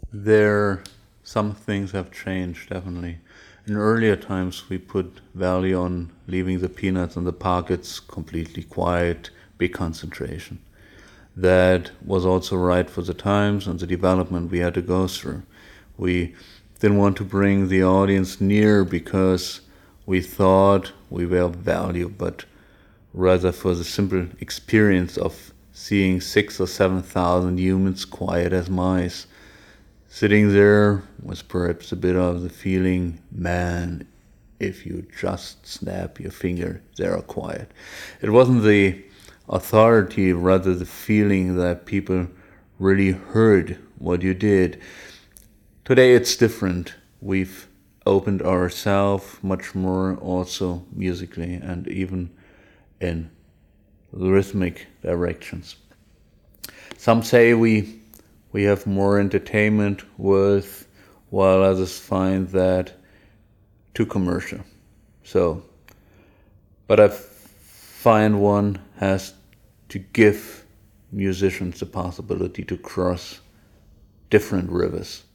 There, some things have changed, definitely. In earlier times, we put value on leaving the peanuts in the pockets completely quiet, big concentration. That was also right for the times and the development we had to go through. We didn't want to bring the audience near because we thought we were of value, but rather for the simple experience of seeing 6 or 7 thousand humans quiet as mice. Sitting there was perhaps a bit of the feeling, man, if you just snap your finger, they are quiet. It wasn't the authority, rather the feeling that people really heard what you did. Today it's different. We've opened ourselves much more also musically and even in rhythmic directions. Some say we have more entertainment with, while others find that too commercial. So, but I find one has to give musicians the possibility to cross different rivers.